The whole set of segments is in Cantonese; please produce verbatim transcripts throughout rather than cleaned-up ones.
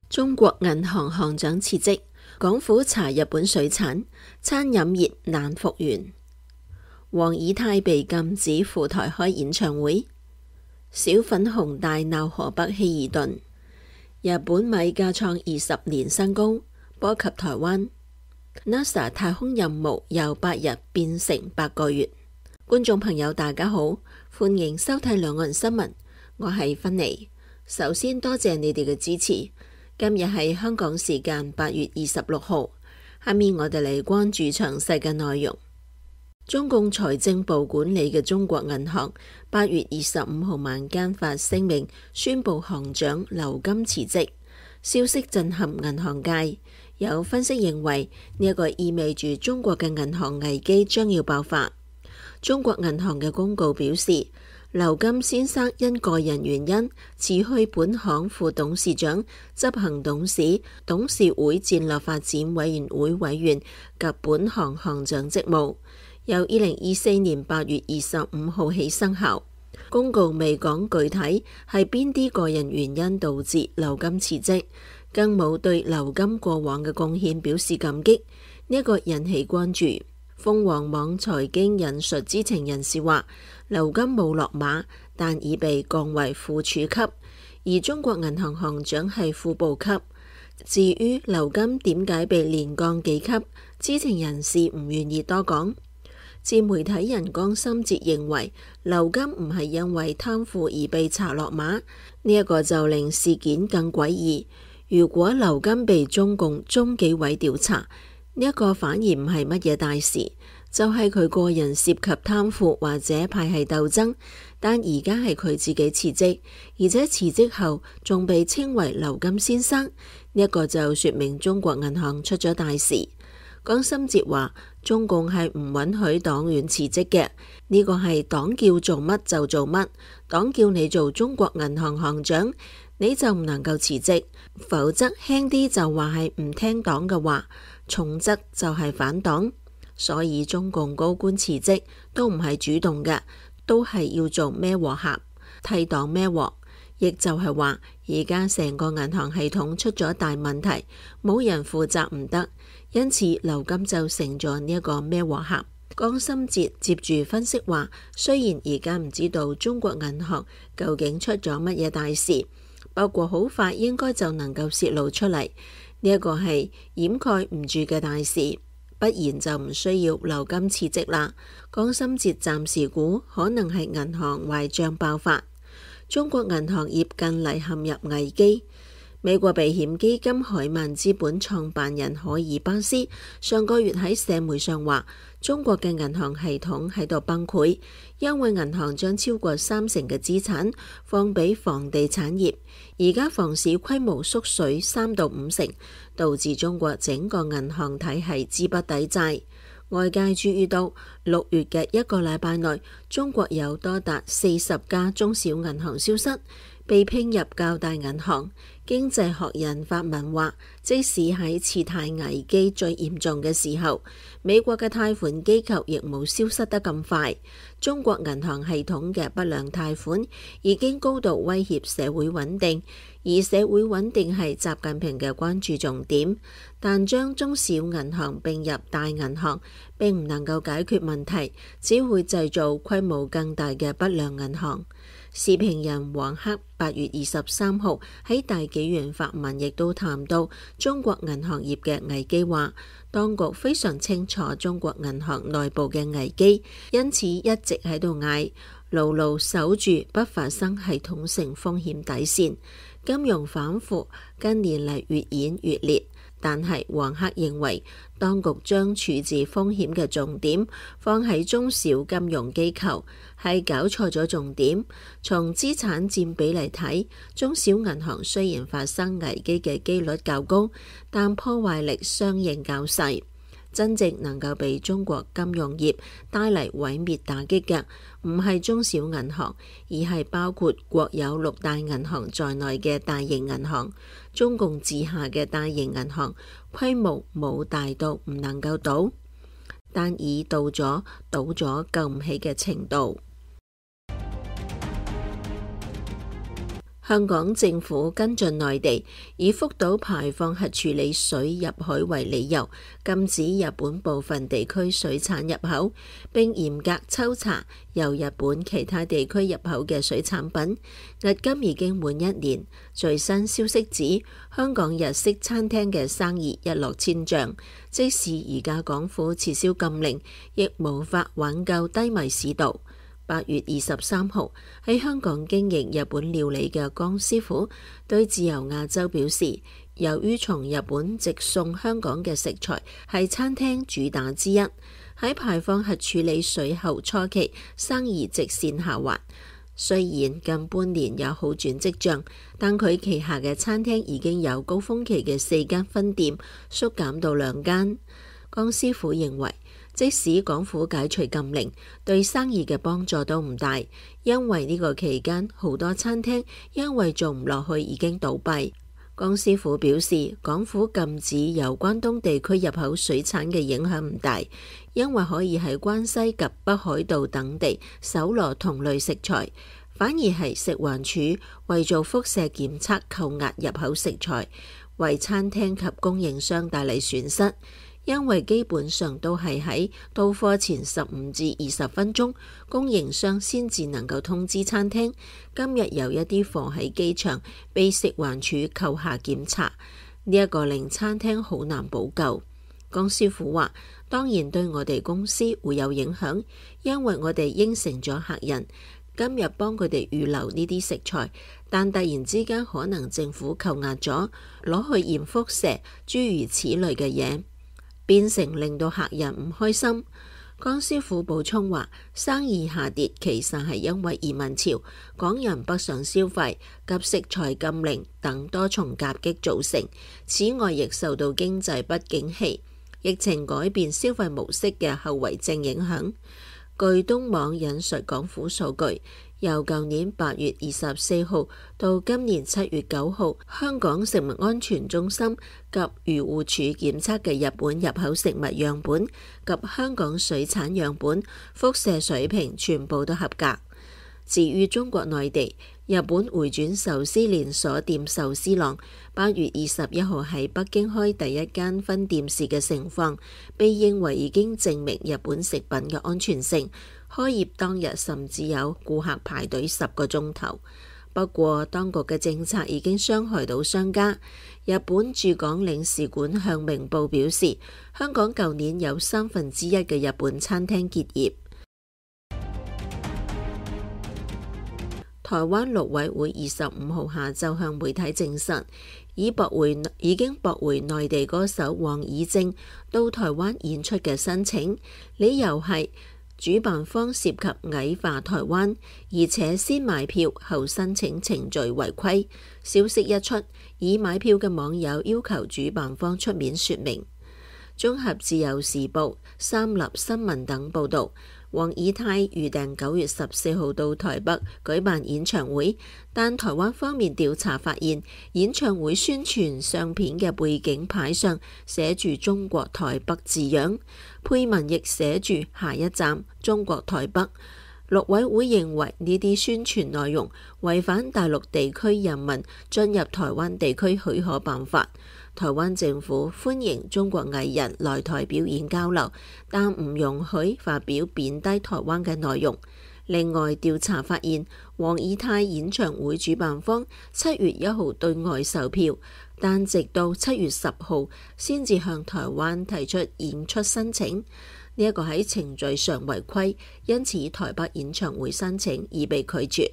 中國銀行行長辭職，港府查日本水產，餐飲業難復原。黃以太被禁止赴台開演唱會。小粉紅大鬧河北希爾頓。日本米價創二十年新高，波及台灣。NASA 太空任務由八日變成八個月。觀眾朋友大家好，歡迎收睇兩岸新聞，我係芬妮。首先多謝你哋嘅支持。今日係香港時間八月二十六號，下面我哋嚟關注詳細嘅內容。中共財政部管理嘅中國銀行八月二十五號晚間發聲明，宣布行長劉金辭職，消息震撼銀行界。有分析認為呢一個意味住中國嘅銀行危機將要爆發。中國銀行嘅公告表示，劉金先生因個人原因辭去本行副董事長、執行董事、董事會戰略發展委員會委員及本行行長職務，由二零二四年八月二十五號起生效。公告未講具體係邊啲個人原因導致劉金辭職，更冇對劉金過往嘅貢獻表示感激，呢、這、一個引起關注。鳳凰網財經引述知情人士話，劉金冇落馬，但已被降為副處級，而中國銀行行長係副部級。至於劉金點解被連降幾級，知情人士唔願意多講。自媒體人江心哲認為，劉金唔係因為貪腐而被查落馬，呢、這、一個就令事件更詭異。如果劉金被中共中紀委調查，呢一個反而唔係乜嘢大事，就係佢個人涉及貪腐或者派系鬥爭，但而家係佢自己辭職，而且辭職後仲被稱為劉金先生，呢一個就說明中國銀行出咗大事。江心哲話，中共係唔允許黨員辭職嘅，呢個係黨叫做乜就做乜，黨叫你做中國銀行行長，你就唔能夠辭職，否則輕啲就話係唔聽黨嘅話，重則就係反黨。所以中共高官辭職都唔係主動嘅，都係要做孭鑊客，替黨孭鑊。亦就係話，而家成個銀行系統出咗大問題，冇人負責唔得，因此劉金就成咗呢一個孭鑊客。江心哲接住分析話，雖然而家唔知道中國銀行究竟出咗乜嘢大事，不過好快應該就能夠洩露出嚟，呢一個係掩蓋唔住嘅大事，不然就唔需要劉金辭職啦。江心哲暫時估可能係銀行壞賬爆發。中國銀行業近嚟陷入危機。美國避險基金海曼資本創辦人海爾巴斯上個月喺社媒上話，中國嘅銀行系統喺度崩潰，因為銀行將超過三成嘅資產放俾房地產業，而家房市規模縮水三到五成，導致中國整個銀行體系資不抵債。外界注意到六月嘅一個禮拜內，中國有多達四十家中小銀行消失，被併入較大銀行。經濟學人發文話，即使喺次貸危機最嚴重嘅時候，美國嘅貸款機構亦冇消失得咁快。中國銀行系統嘅不良貸款已經高度威脅社會穩定，而社會穩定係習近平嘅關注重點。但將中小銀行併入大銀行並唔能夠解決問題，只會製造規模更大嘅不良銀行。時評人黃克八月二十三號喺大紀元發文，亦都談到中國銀行業嘅危機，話當局非常清楚中國銀行內部嘅危機，因此一直喺度嗌牢牢守住不發生系統性風險底線。金融反腐近年嚟越演越烈，但係黃克認為當局將處置風險嘅重點放喺中小金融機構，係搞錯咗重點。從資產佔比嚟睇，中小銀行雖然發生危機嘅機率較高，但破壞力相應較細。真正能夠被中國金融業帶嚟毀滅打擊嘅，唔係中小銀行，而係包括國有六大銀行在內嘅大型銀行。中共治下嘅大型銀行規模冇大到唔能夠倒，但已到咗倒咗救唔起嘅程度。 香港政府跟進內地以福島排放核處理水入海為理由，禁止日本部分地區水產入口，並嚴格抽查由日本其他地區入口嘅水產品。迄今已經滿一年，最新消息指香港日式餐廳嘅生意一落千丈，即使而家港府撤銷禁令，亦無法挽救低迷市道。八月二十三號，喺香港經營日本料理嘅江師傅對自由亞洲表示，由於從日本直送香港嘅食材係餐廳主打之一，喺排放核處理水後初期生意直線下滑。雖然近半年有好轉跡象，但佢旗下嘅餐廳已經由高峰期嘅四間分店縮減到兩間。江師傅認為，即使港府解除禁令，對生意嘅幫助都唔大，因為呢個期間好多餐廳因為做唔落去已經倒閉。江師傅表示，港府禁止由關東地區入口水產嘅影響唔大，因為可以喺關西及北海道等地搜羅同類食材，反而係食環署為做輻射檢測扣押入口食材，為餐廳及供應商帶嚟損失。因為基本上都係喺到貨前十五至二十分鐘，供應商先至能夠通知餐廳，今日有一啲貨喺機場被食環署扣下檢查，呢一個令餐廳好難補救。江師傅話，當然對我哋公司會有影響，因為我哋應承咗客人，今日幫佢哋預留呢啲食材，但突然之間可能政府扣押咗，攞去驗輻射，諸如此類嘅嘢，變成令到客人唔開心。江師傅補充話，生意下跌其實係因為移民潮、港人北上消費及食材禁令等多重夾擊造成。此外，亦受到經濟不景氣、疫情改變消費模式嘅後遺症影響。據東網引述港府數據，由舊年八月二十四號到今年七月九號，香港食物安全中心及漁護署檢測嘅日本入口食物樣本及香港水產樣本輻射水平全部都合格。至於中國內地，日本回轉壽司連鎖店壽司郎八月二十一號喺北京開第一間分店時嘅情況，被認為已經證明日本食品嘅安全性。開業當日甚至有顧客排隊十個鐘頭。不過，當局嘅政策已經傷害到商家。日本駐港領事館向明報表示，香港舊年有三分之一嘅日本餐廳結業。台灣陸委會二十五號下晝向媒體證實，已駁回已經駁回內地歌手黃以正到台灣演出嘅申請，理由係主辦方涉及矮化台灣，而且先買票後申請程序違規。消息一出，已買票嘅網友要求主辦方出面說明。綜合自由時報、三立新聞等報導，黃以太預訂九月十四號到台北舉辦演唱會，但台灣方面調查發現，演唱會宣傳相片嘅背景牌上寫住中國台北字樣，配文亦寫住下一站中國台北。陸委會認為呢啲宣傳內容違反大陸地區人民進入台灣地區許可辦法。台灣政府歡迎中國藝人來台表演交流，但唔容許發表貶低台灣嘅內容。另外，調查發現，黃以太演唱會主辦方七月一號對外售票，但直到七月十號先至向台灣提出演出申請。呢一個喺程序上違規，因此台北演唱會申請已被拒絕。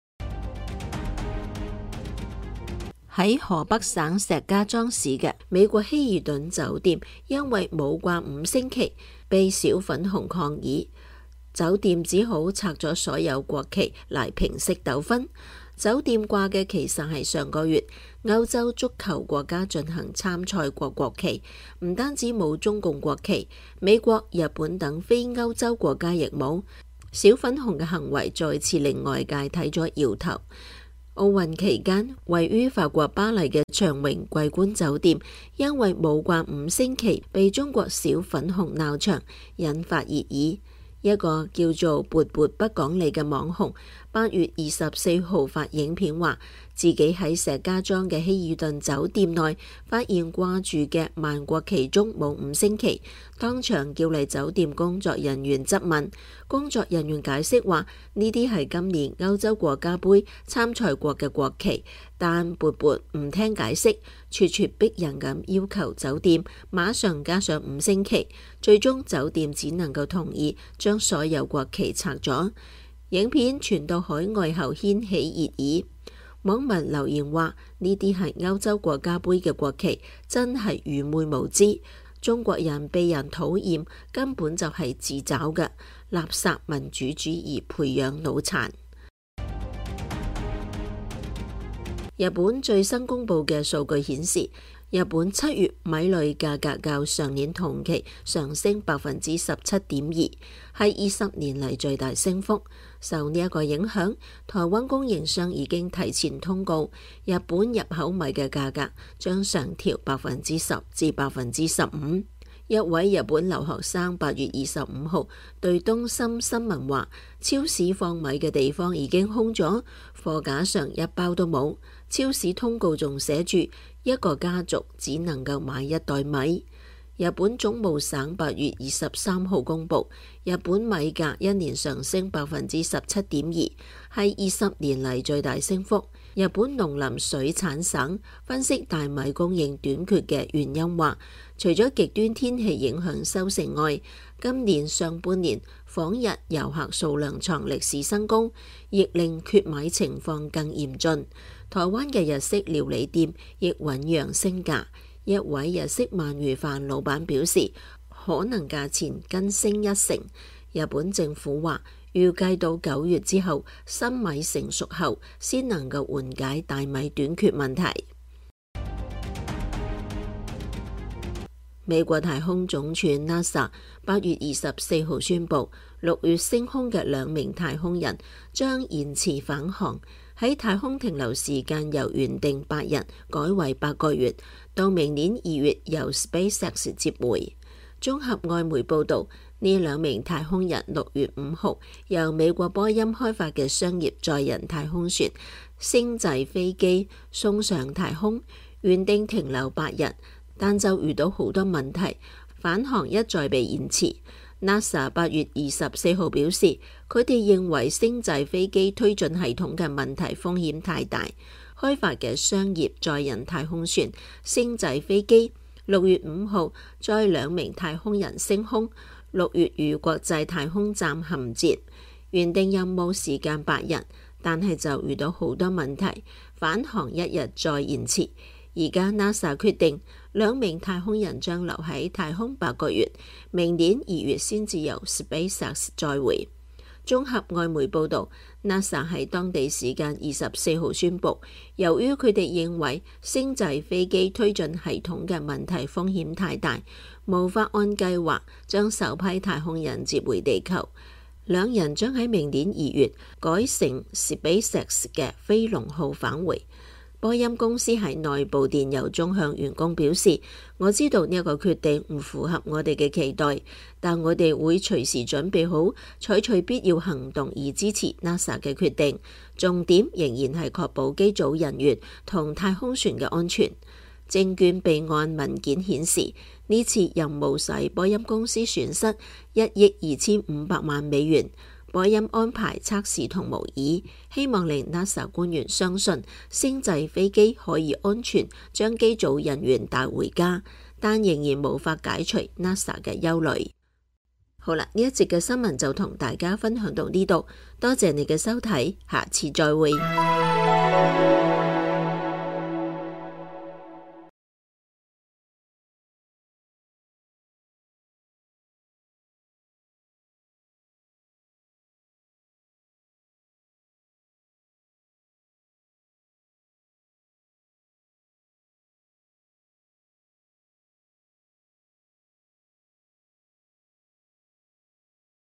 喺河北省石家莊市嘅美國希爾頓酒店，因為冇掛五星旗，被小粉紅抗議，酒店只好拆咗所有國旗嚟平息糾紛。酒店掛嘅其實係上個月歐洲足球國家進行參賽國國旗，唔單止冇中共國旗，美國、日本等非歐洲國家亦冇。小粉紅嘅行為再次令外界睇咗搖頭。奧運期間，位於法國巴黎嘅長榮桂冠酒店，因為冇掛五星旗，被中國小粉紅鬧場，引發熱議。一個叫做勃勃不講理嘅網紅， 八月二十四號發影片話，自己喺石家莊嘅希爾頓酒店內發現掛住嘅萬國旗中冇五星旗，當場叫嚟酒店工作人員質問。工作人員解釋話，呢啲係今年歐洲國家盃參賽國嘅國旗，但勃勃唔聽解釋，咄咄逼人咁要求酒店馬上加上五星旗，最終酒店只能夠同意將所有國旗拆咗。影片傳到海外後掀起熱議。網民留言話：呢啲係歐洲國家盃嘅國旗，真係愚昧無知。中國人被人討厭，根本就係自找嘅，垃圾民主主義培養腦殘。日本最新公布嘅數據顯示，日本七月米類價格較上年同期上升百分之十七點二，係二十年嚟最大升幅。受呢一個影響，台灣供應商已經提前通告，日本入口米嘅價格將上調百分之十至百分之十五。一位日本留學生八月二十五號對東森新聞話，超市放米嘅地方已經空咗，貨架上一包都冇。超市通告仲寫住一個家族只能夠買一袋米。日本總務省八月二十三號公布，日本米價一年上升百分之十七點二，係二十年嚟最大升幅。日本農林水產省分析大米供應短缺嘅原因話，除咗極端天氣影響收成外，今年上半年訪日遊客數量創歷史新高，亦令缺米情況更嚴峻。台灣嘅日式料理店亦醞釀升價。一位日式鰻魚飯老闆表示，可能價錢更升一成。日本政府話，預計到九月之後，新米成熟後，先能夠緩解大米短缺問題。美國太空總署 NASA 八月二十四號宣布，六月升空嘅兩名太空人將延遲返航。喺太空停留時間由原定八日改為八個月，到明年二月由 SpaceX 接回。綜合外媒報導，呢兩名太空人六月五號由美國波音開發嘅商業載人太空船星際飛機送上太空，原定停留八日，但就遇到好多問題，返航一再被延遲。NASA 八月二十四號表示，佢哋認為星際飛機推進系統嘅問題風險太大，開發嘅商業載人太空船星際飛機六月五號載兩名太空人升空，六月與國際太空站銜接，原定任務時間八日，但係就遇到好多問題，返航一日再延遲。而家 NASA 決定兩名太空人將留喺太空八個月，明年二月先至由 SpaceX 載回。綜合外媒報導 ，NASA 喺當地時間二十四號宣布，由於佢哋認為星際飛機推進系統嘅問題風險太大，無法按計劃將首批太空人接回地球。兩人將喺明年二月改乘 SpaceX 嘅飛龍號返回。波音公司喺內部電郵中向員工表示，我知道呢一個決定唔符合我哋嘅期待，但我哋會隨時準備好採取必要行動而支持 NASA 嘅決定。重點仍然係確保機組人員同太空船嘅安全。證券備案文件顯示，呢次任務使波音公司損失一億二千五百萬美元。波音安排測試同模擬，希望令 NASA 官員相信星際飛機可以安全將機組人員帶回家，但仍然無法解除 NASA 嘅憂慮。好啦，呢一節嘅新聞就同大家分享到呢度，多謝你嘅收睇，下次再會。